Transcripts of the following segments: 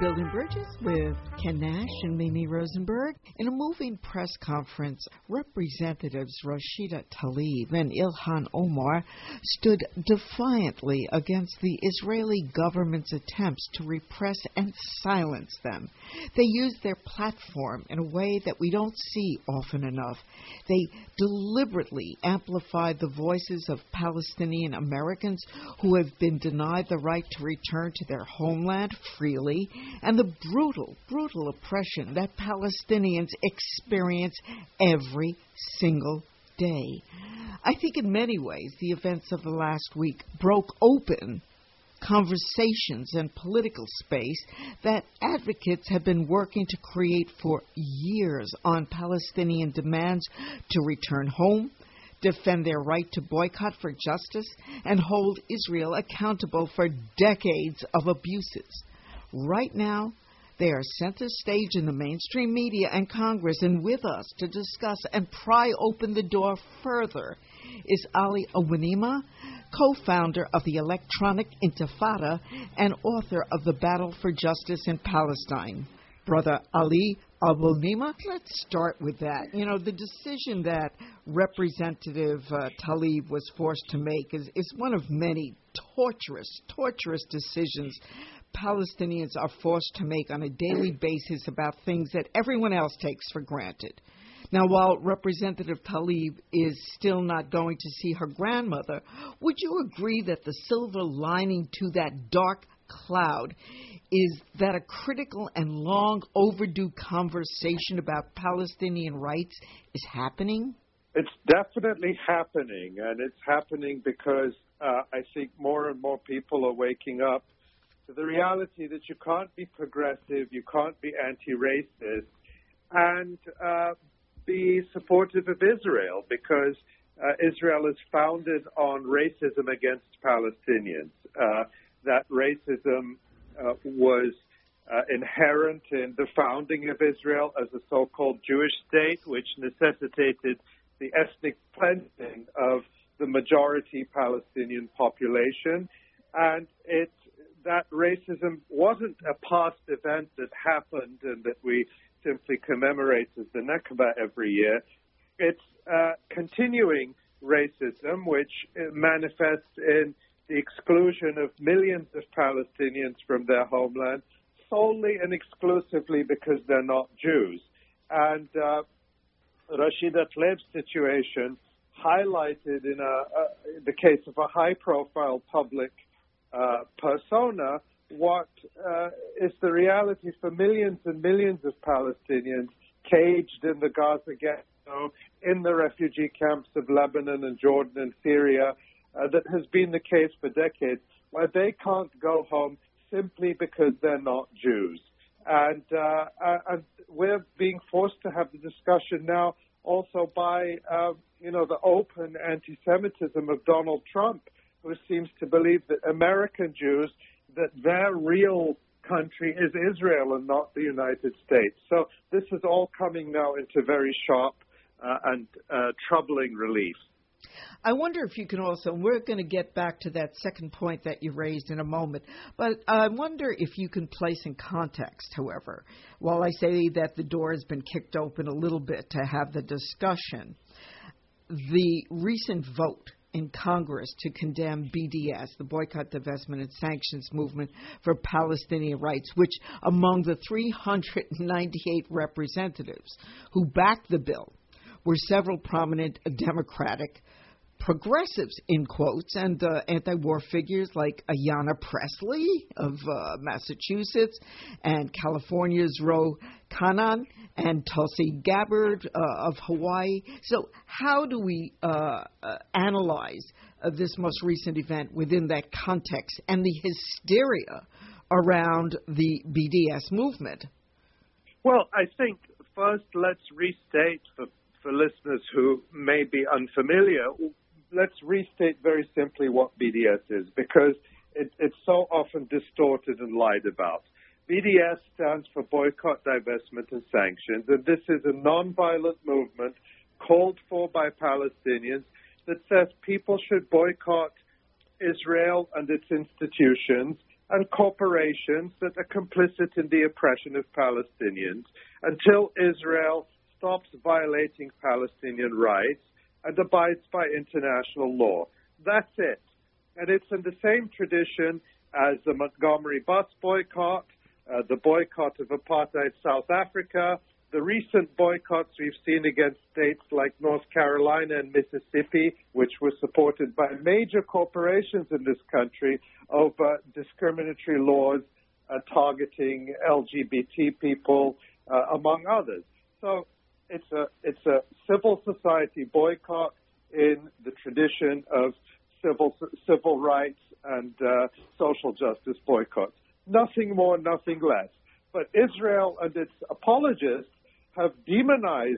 Building Bridges with Ken Nash and Mimi Rosenberg. In a moving press conference, Representatives Rashida Tlaib and Ilhan Omar stood defiantly against the Israeli government's attempts to repress and silence them. They used their platform in a way that we don't see often enough. They deliberately amplified the voices of Palestinian Americans who have been denied the right to return to their homeland freely, and the brutal oppression that Palestinians experience every single day. I think in many ways the events of the last week broke open conversations and political space that advocates have been working to create for years on Palestinian demands to return home, defend their right to boycott for justice, and hold Israel accountable for decades of abuses. Right now, they are center stage in the mainstream media and Congress, and with us to discuss and pry open the door further is Ali Awenima, co-founder of the Electronic Intifada and author of The Battle for Justice in Palestine. Brother Ali Awenima, let's start with that. You know, the decision that Representative Tlaib was forced to make is one of many torturous decisions Palestinians are forced to make on a daily basis about things that everyone else takes for granted. Now, while Representative Tlaib is still not going to see her grandmother, would you agree that the silver lining to that dark cloud is that a critical and long overdue conversation about Palestinian rights is happening? It's definitely happening, and it's happening because I think more and more people are waking up to the reality that you can't be progressive, you can't be anti-racist, and be supportive of Israel, because Israel is founded on racism against Palestinians. That racism was inherent in the founding of Israel as a so-called Jewish state, which necessitated the ethnic cleansing of the majority Palestinian population. And that racism wasn't a past event that happened and that we simply commemorate as the Nakba every year. It's continuing racism, which manifests in the exclusion of millions of Palestinians from their homeland solely and exclusively because they're not Jews. And Rashida Tlaib's situation highlighted in the case of a high-profile public persona what is the reality for millions and millions of Palestinians caged in the Gaza ghetto, in the refugee camps of Lebanon and Jordan and Syria. That has been the case for decades, where they can't go home simply because they're not Jews. And we're being forced to have the discussion now also by, the open anti-Semitism of Donald Trump, who seems to believe that American Jews, that their real country is Israel and not the United States. So this is all coming now into very sharp and troubling relief. I wonder if you can also, we're going to get back to that second point that you raised in a moment, but I wonder if you can place in context, however, while I say that the door has been kicked open a little bit to have the discussion, the recent vote in Congress to condemn BDS, the Boycott, Divestment, and Sanctions Movement for Palestinian Rights, which among the 398 representatives who backed the bill were several prominent Democratic progressives, in quotes, and anti-war figures like Ayanna Pressley of Massachusetts and California's Ro Khanna and Tulsi Gabbard of Hawaii. So how do we analyze this most recent event within that context and the hysteria around the BDS movement? Well, I think first let's restate for listeners who may be unfamiliar, let's restate very simply what BDS is, because it's so often distorted and lied about. BDS stands for Boycott, Divestment, and Sanctions, and this is a nonviolent movement called for by Palestinians that says people should boycott Israel and its institutions and corporations that are complicit in the oppression of Palestinians until Israel stops violating Palestinian rights and abides by international law. That's it. And it's in the same tradition as the Montgomery bus boycott, the boycott of apartheid South Africa, the recent boycotts we've seen against states like North Carolina and Mississippi, which were supported by major corporations in this country over discriminatory laws targeting LGBT people, among others. So it's a civil society boycott in the tradition of civil rights and social justice boycotts. Nothing more, nothing less. But Israel and its apologists have demonized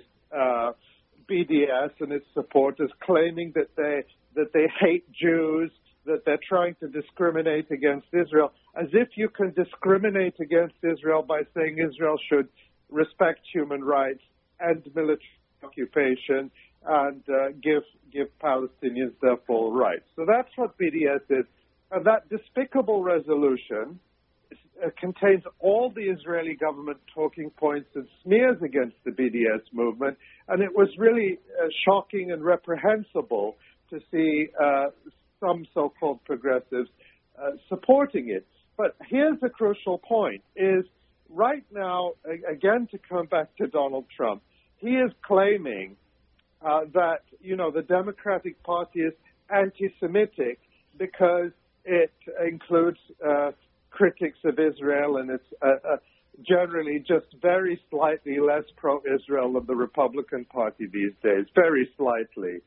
BDS and its supporters, claiming that they hate Jews, that they're trying to discriminate against Israel, as if you can discriminate against Israel by saying Israel should respect human rights, end military occupation, and give Palestinians their full rights. So that's what BDS is. And that despicable resolution contains all the Israeli government talking points and smears against the BDS movement, and it was really shocking and reprehensible to see some so-called progressives supporting it. But here's the crucial point, is right now, again, to come back to Donald Trump, he is claiming that, the Democratic Party is anti-Semitic because it includes critics of Israel, and it's generally just very slightly less pro-Israel than the Republican Party these days, very slightly.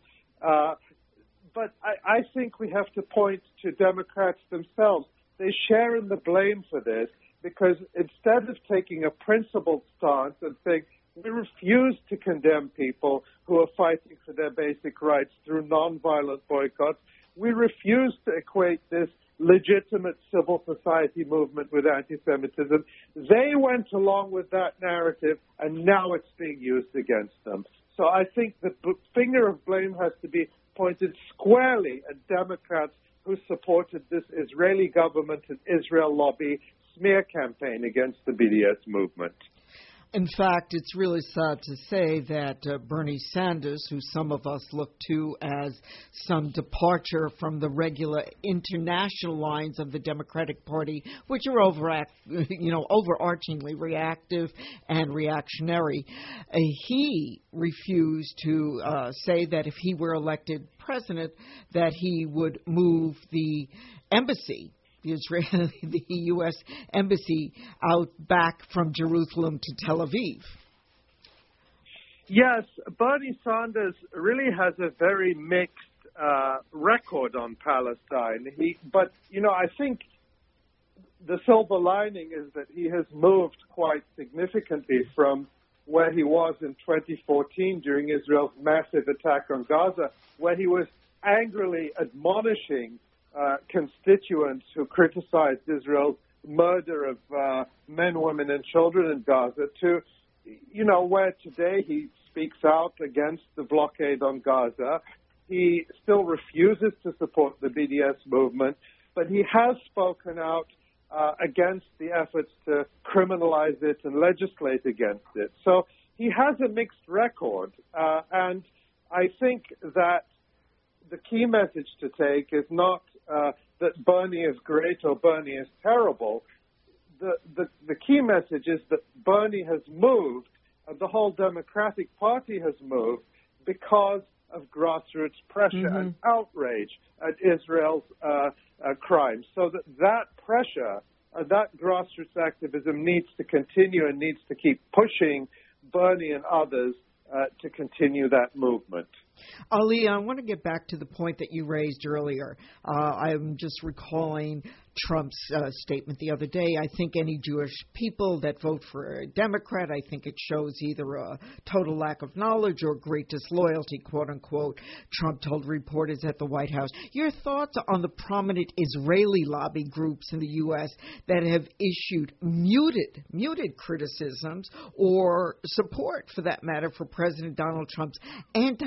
But I think we have to point to Democrats themselves. They share in the blame for this because instead of taking a principled stance and saying, we refuse to condemn people who are fighting for their basic rights through nonviolent boycotts, we refuse to equate this legitimate civil society movement with anti-Semitism. They went along with that narrative, and now it's being used against them. So I think the finger of blame has to be pointed squarely at Democrats who supported this Israeli government and Israel lobby smear campaign against the BDS movement. In fact, it's really sad to say that Bernie Sanders, who some of us look to as some departure from the regular international lines of the Democratic Party, which are overarchingly reactive and reactionary, he refused to say that if he were elected president, that he would move the embassy, the U.S. embassy, out back from Jerusalem to Tel Aviv. Yes, Bernie Sanders really has a very mixed record on Palestine. I think the silver lining is that he has moved quite significantly from where he was in 2014 during Israel's massive attack on Gaza, where he was angrily admonishing constituents who criticized Israel's murder of men, women, and children in Gaza to, where today he speaks out against the blockade on Gaza. He still refuses to support the BDS movement, but he has spoken out against the efforts to criminalize it and legislate against it. So he has a mixed record, and I think that the key message to take is not that Bernie is great or Bernie is terrible. The key message is that Bernie has moved, and the whole Democratic Party has moved because of grassroots pressure and outrage at Israel's crimes. So that pressure and that grassroots activism needs to continue and needs to keep pushing Bernie and others to continue that movement. Ali, I want to get back to the point that you raised earlier. I'm just recalling Trump's statement the other day. I think any Jewish people that vote for a Democrat, I think it shows either a total lack of knowledge or great disloyalty, quote unquote, Trump told reporters at the White House. Your thoughts on the prominent Israeli lobby groups in the U.S. that have issued muted criticisms or support, for that matter, for President Donald Trump's anti-Semitic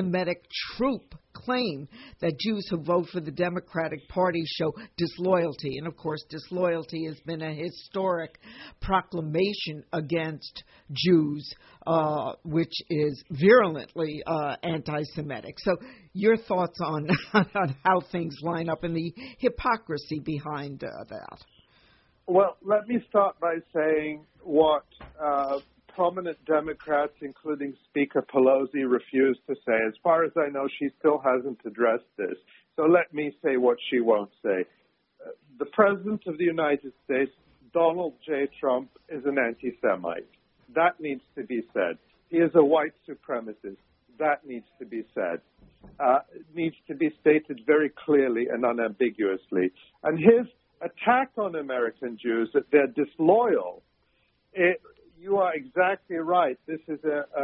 anti-Semitic troop claim that Jews who vote for the Democratic Party show disloyalty. And, of course, disloyalty has been a historic proclamation against Jews, which is virulently anti-Semitic. So your thoughts on how things line up and the hypocrisy behind that? Well, let me start by saying what prominent Democrats, including Speaker Pelosi, refused to say. As far as I know, she still hasn't addressed this. So let me say what she won't say. The President of the United States, Donald J. Trump, is an anti-Semite. That needs to be said. He is a white supremacist. That needs to be said. It needs to be stated very clearly and unambiguously. And his attack on American Jews, that they're disloyal, you are exactly right. This is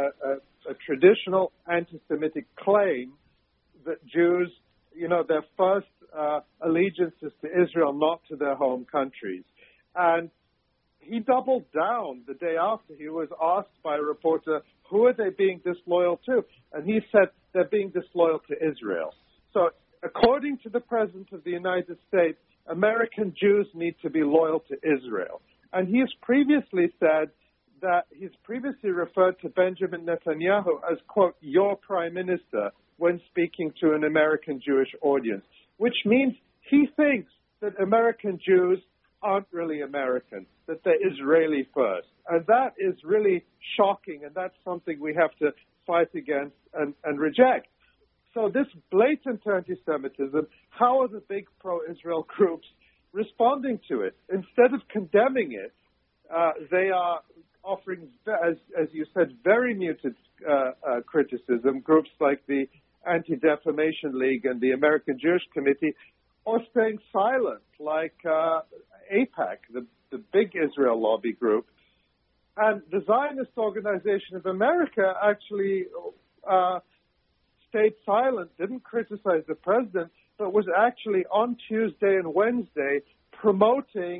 a traditional anti-Semitic claim that Jews, their first allegiance is to Israel, not to their home countries. And he doubled down the day after. He was asked by a reporter, who are they being disloyal to? And he said they're being disloyal to Israel. So according to the President of the United States, American Jews need to be loyal to Israel. And he has previously said that he's previously referred to Benjamin Netanyahu as, quote, your prime minister when speaking to an American Jewish audience, which means he thinks that American Jews aren't really American, that they're Israeli first. And that is really shocking, and that's something we have to fight against and reject. So this blatant anti-Semitism, how are the big pro-Israel groups responding to it? Instead of condemning it, they are offering, as you said, very muted criticism. Groups like the Anti-Defamation League and the American Jewish Committee are staying silent, like AIPAC, the big Israel lobby group. And the Zionist Organization of America actually stayed silent, didn't criticize the president, but was actually on Tuesday and Wednesday promoting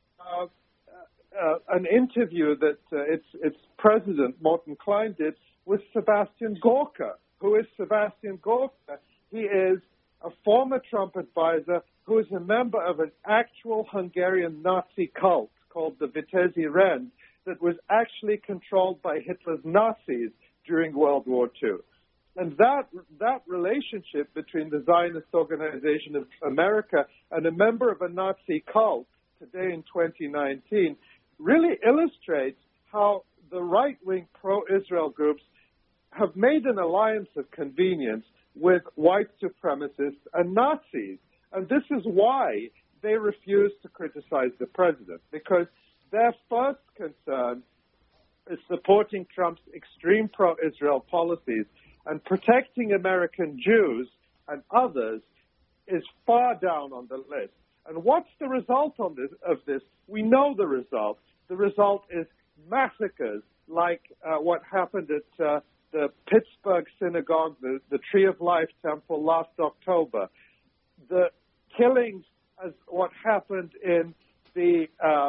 an interview that its president, Morton Klein, did with Sebastian Gorka. Who is Sebastian Gorka? He is a former Trump advisor who is a member of an actual Hungarian Nazi cult called the Vitezi Rend that was actually controlled by Hitler's Nazis during World War II. And that relationship between the Zionist Organization of America and a member of a Nazi cult today in 2019 really illustrates how the right-wing pro-Israel groups have made an alliance of convenience with white supremacists and Nazis. And this is why they refuse to criticize the president, because their first concern is supporting Trump's extreme pro-Israel policies, and protecting American Jews and others is far down on the list. And what's the result of this? We know the result. The result is massacres like what happened at the Pittsburgh Synagogue, the Tree of Life Temple last October. The killings as what happened in the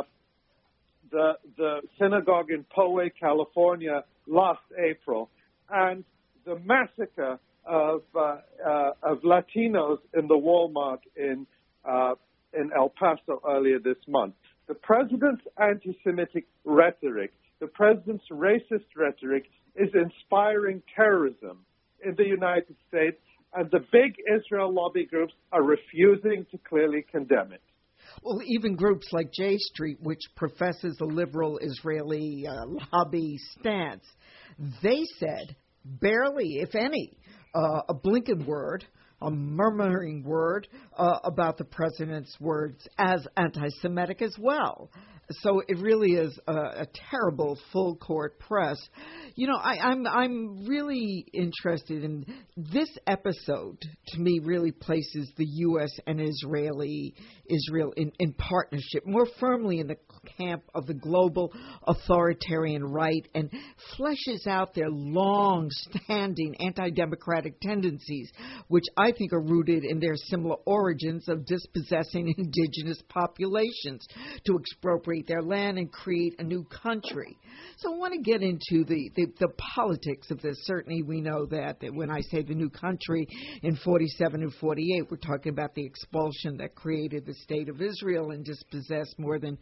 synagogue in Poway, California last April, and the massacre of Latinos in the Walmart in El Paso earlier this month. The president's anti-Semitic rhetoric, the president's racist rhetoric is inspiring terrorism in the United States, and the big Israel lobby groups are refusing to clearly condemn it. Well, even groups like J Street, which professes a liberal Israeli lobby stance, they said barely, if any, a blinking word, a murmuring word about the president's words as anti-Semitic as well. So it really is a terrible full-court press. You know, I'm really interested in this episode. To me, really places the U.S. and Israel in partnership more firmly in the camp of the global authoritarian right, and fleshes out their long-standing anti-democratic tendencies, which I I think, are rooted in their similar origins of dispossessing indigenous populations to expropriate their land and create a new country. So I want to get into the politics of this. Certainly we know that when I say the new country in 47 and 48, we're talking about the expulsion that created the State of Israel and dispossessed more than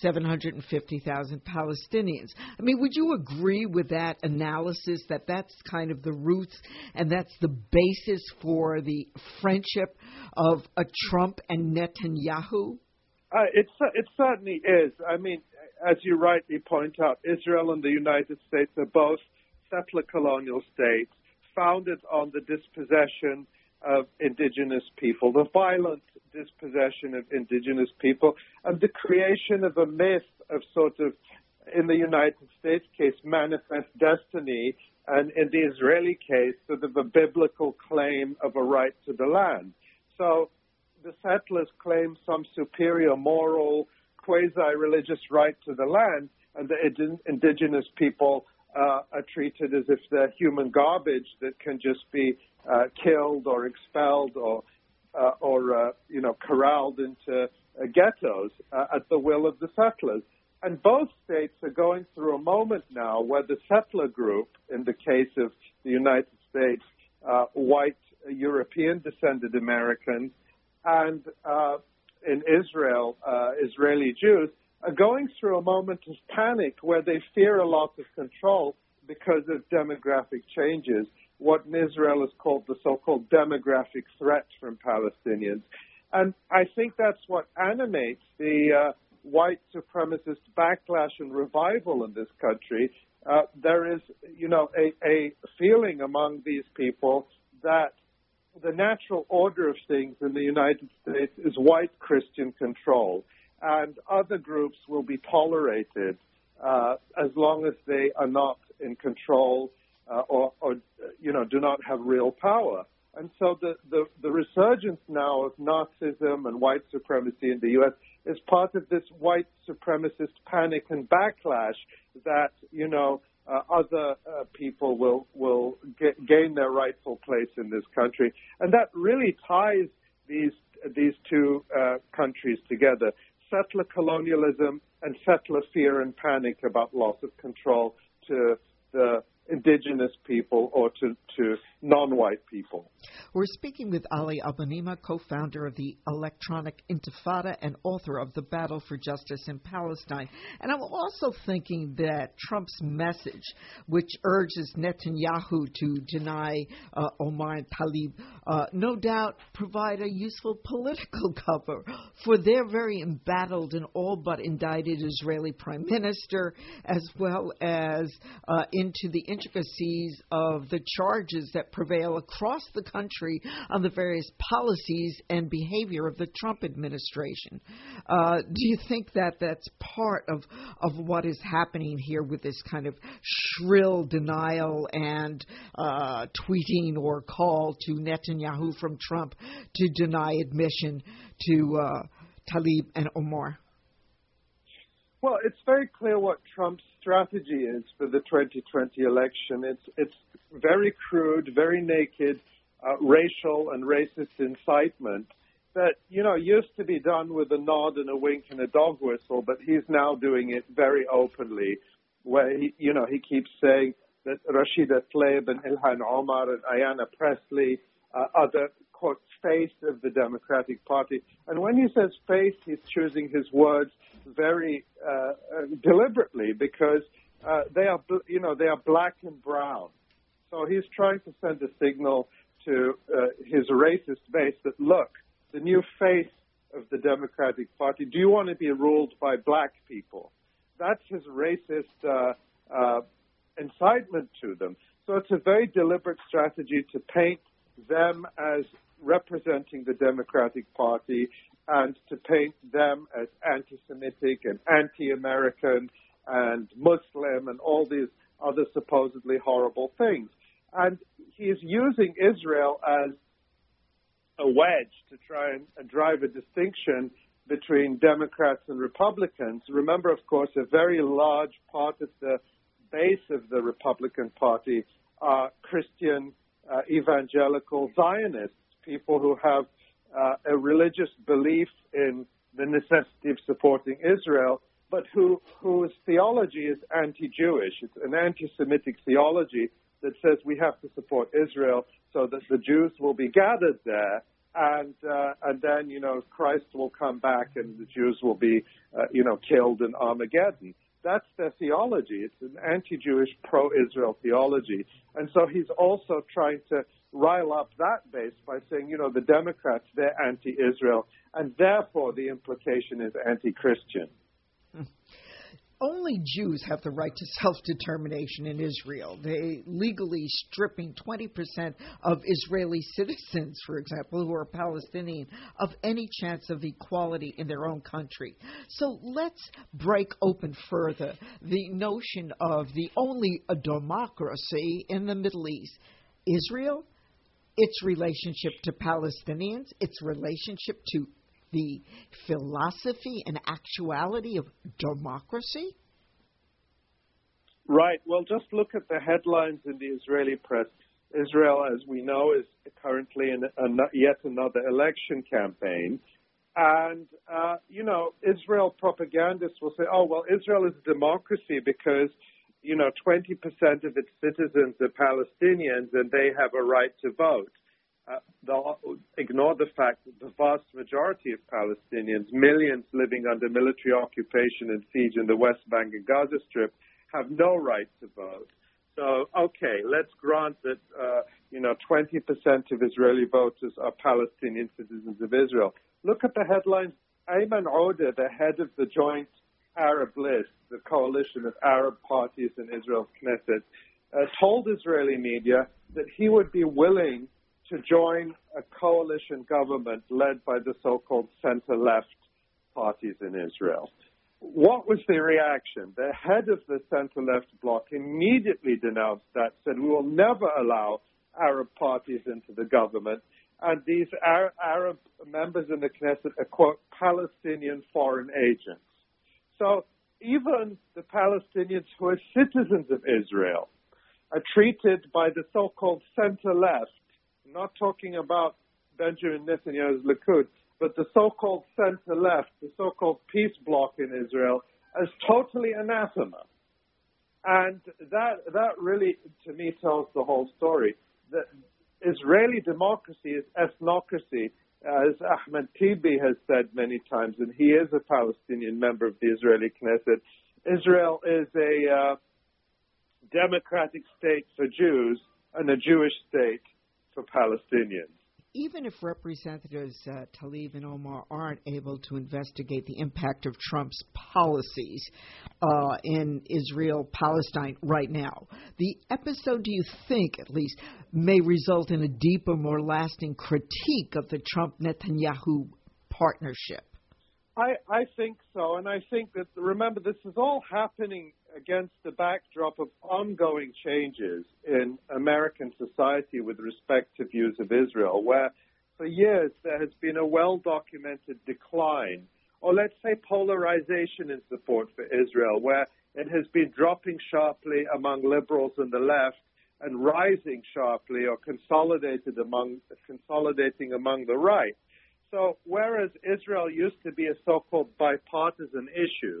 750,000 Palestinians. I mean, would you agree with that analysis, that that's kind of the roots and that's the basis for the friendship of Trump and Netanyahu? It certainly is. I mean, as you rightly point out, Israel and the United States are both settler colonial states founded on the dispossession of indigenous people, the violent dispossession of indigenous people, and the creation of a myth of sort of, in the United States case, manifest destiny, and in the Israeli case, sort of a biblical claim of a right to the land. So the settlers claim some superior moral, quasi-religious right to the land, and the indigenous people are treated as if they're human garbage that can just be killed or expelled or corralled into ghettos at the will of the settlers. And both states are going through a moment now where the settler group, in the case of the United States, white European-descended Americans, and in Israel, Israeli Jews, are going through a moment of panic where they fear a loss of control because of demographic changes, what in Israel is called the so-called demographic threat from Palestinians. And I think that's what animates the white supremacist backlash and revival in this country. There is, a feeling among these people that the natural order of things in the United States is white Christian control, and other groups will be tolerated as long as they are not in control or do not have real power. And so the resurgence now of Nazism and white supremacy in the U.S. is part of this white supremacist panic and backlash that, other people will gain their rightful place in this country. And that really ties these two countries together, settler colonialism and settler fear and panic about loss of control to the indigenous people or to non-white people. We're speaking with Ali Al-Banima, co-founder of the Electronic Intifada and author of The Battle for Justice in Palestine. And I'm also thinking that Trump's message, which urges Netanyahu to deny Omar and Tlaib, no doubt provide a useful political cover for their very embattled and all but indicted Israeli prime minister, as well as into the intricacies of the charges that prevail across the country on the various policies and behavior of the Trump administration. Do you think that that's part of what is happening here with this kind of shrill denial and tweeting or call to Netanyahu from Trump to deny admission to Tlaib and Omar? Well, it's very clear what Trump's strategy is for the 2020 election. It's very crude, very naked, racial and racist incitement that, used to be done with a nod and a wink and a dog whistle, but he's now doing it very openly, where he keeps saying that Rashida Tlaib and Ilhan Omar and Ayanna Pressley are the, quote, face of the Democratic Party. And when he says face, he's choosing his words very deliberately because they are black and brown. So he's trying to send a signal to his racist base that, look, the new face of the Democratic Party, do you want to be ruled by black people? That's his racist incitement to them. So it's a very deliberate strategy to paint them as representing the Democratic Party and to paint them as anti-Semitic and anti-American and Muslim and all these other supposedly horrible things. And he's using Israel as a wedge to try and drive a distinction between Democrats and Republicans. Remember, of course, a very large part of the base of the Republican Party are Christian evangelical Zionists, people who have a religious belief in the necessity of supporting Israel, but whose theology is anti-Jewish. It's an anti-Semitic theology that says we have to support Israel so that the Jews will be gathered there, and then, Christ will come back and the Jews will be, killed in Armageddon. That's their theology. It's an anti-Jewish, pro-Israel theology. And so he's also trying to rile up that base by saying, the Democrats, they're anti-Israel, and therefore the implication is anti-Christian. Only Jews have the right to self-determination in Israel. They legally stripping 20% of Israeli citizens, for example, who are Palestinian, of any chance of equality in their own country. So let's break open further the notion of the only democracy in the Middle East. Israel, its relationship to Palestinians, its relationship to the philosophy and actuality of democracy? Right. Well, just look at the headlines in the Israeli press. Israel, as we know, is currently in yet another election campaign. And, Israel propagandists will say, Israel is a democracy because, 20% of its citizens are Palestinians and they have a right to vote. They'll ignore the fact that the vast majority of Palestinians, millions living under military occupation and siege in the West Bank and Gaza Strip, have no right to vote. So, okay, let's grant that, 20% of Israeli voters are Palestinian citizens of Israel. Look at the headlines. Ayman Odeh, the head of the Joint Arab List, the coalition of Arab parties in Israel's Knesset, told Israeli media that he would be willing to join a coalition government led by the so-called center-left parties in Israel. What was the reaction? The head of the center-left bloc immediately denounced that, said we will never allow Arab parties into the government, and these Arab members in the Knesset are, quote, Palestinian foreign agents. So even the Palestinians who are citizens of Israel are treated by the so-called center-left, not talking about Benjamin Netanyahu's Likud, but the so-called center-left, the so-called peace bloc in Israel, as totally anathema. And that really, to me, tells the whole story. That Israeli democracy is ethnocracy, as Ahmed Tibi has said many times, and he is a Palestinian member of the Israeli Knesset. Israel is a democratic state for Jews and a Jewish state for Palestinians. Even if Representatives Tlaib and Omar aren't able to investigate the impact of Trump's policies in Israel-Palestine right now, the episode, do you think, at least, may result in a deeper, more lasting critique of the Trump-Netanyahu partnership? I think so, and I think that, remember, this is all happening against the backdrop of ongoing changes in American society with respect to views of Israel, where for years there has been a well-documented decline, or let's say polarization in support for Israel, where it has been dropping sharply among liberals and the left and rising sharply or consolidating among the right. So whereas Israel used to be a so-called bipartisan issue,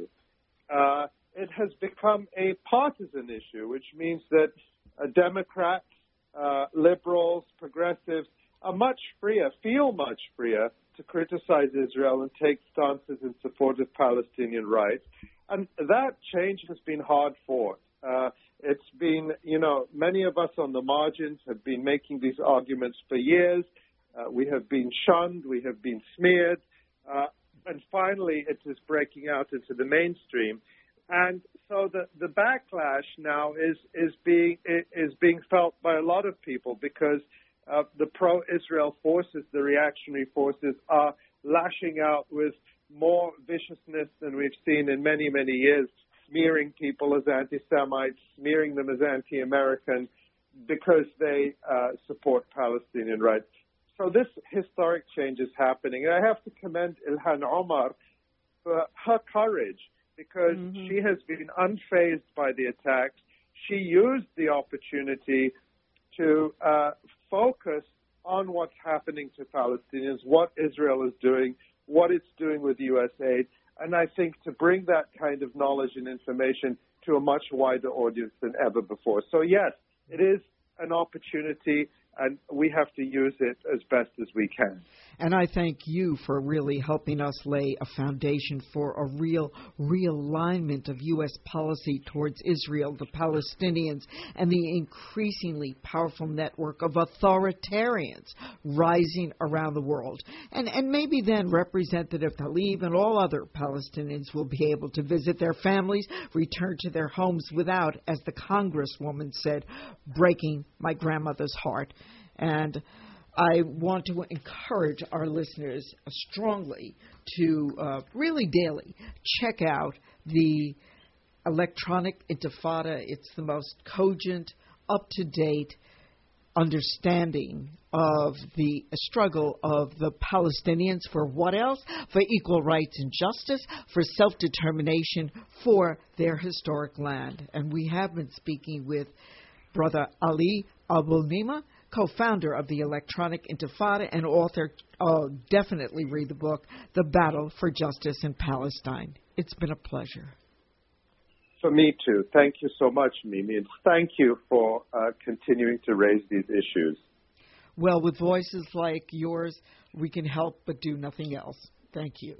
it has become a partisan issue, which means that Democrats, liberals, progressives are feel much freer to criticize Israel and take stances in support of Palestinian rights. And that change has been hard fought. It's been, many of us on the margins have been making these arguments for years. We have been shunned, we have been smeared, and finally it is breaking out into the mainstream. And so the backlash now is being felt by a lot of people because the pro-Israel forces, the reactionary forces, are lashing out with more viciousness than we've seen in many, many years, smearing people as anti-Semites, smearing them as anti-American because they support Palestinian rights. So this historic change is happening. And I have to commend Ilhan Omar for her courage because she has been unfazed by the attacks. She used the opportunity to focus on what's happening to Palestinians, what Israel is doing, what it's doing with U.S. aid, and I think to bring that kind of knowledge and information to a much wider audience than ever before. So, yes, it is an opportunity, and we have to use it as best as we can. And I thank you for really helping us lay a foundation for a real realignment of U.S. policy towards Israel, the Palestinians, and the increasingly powerful network of authoritarians rising around the world. And maybe then Representative Tlaib and all other Palestinians will be able to visit their families, return to their homes without, as the Congresswoman said, breaking my grandmother's heart. And I want to encourage our listeners strongly to really daily check out the Electronic Intifada. It's the most cogent, up-to-date understanding of the struggle of the Palestinians for what else? For equal rights and justice, for self-determination, for their historic land. And we have been speaking with Brother Ali Abou-Nima, co-founder of the Electronic Intifada and author. Definitely read the book, The Battle for Justice in Palestine. It's been a pleasure. For me, too. Thank you so much, Mimi. And thank you for continuing to raise these issues. Well, with voices like yours, we can help but do nothing else. Thank you.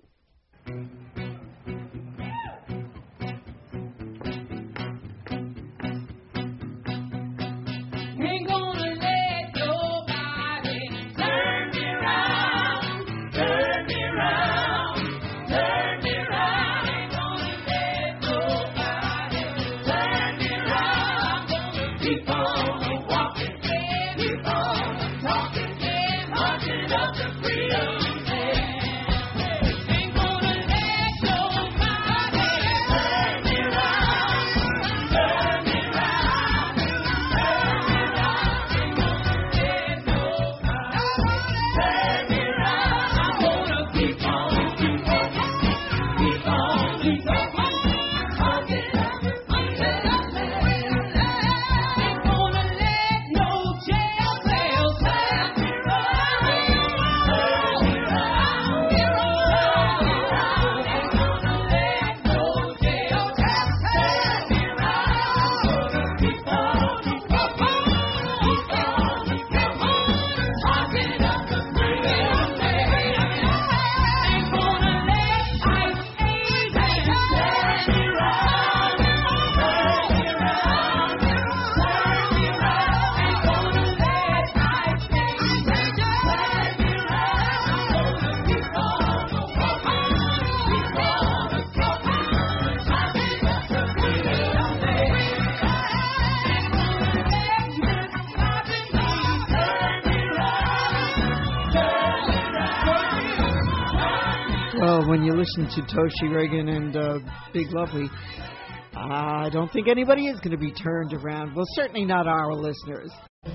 When you listen to Toshi Reagan and Big Lovely, I don't think anybody is going to be turned around. Well, certainly not our listeners.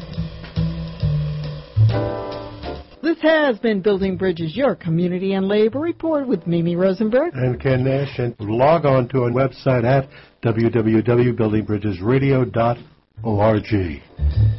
This has been Building Bridges, your community and labor report with Mimi Rosenberg and Ken Nash. And log on to our website at www.buildingbridgesradio.org.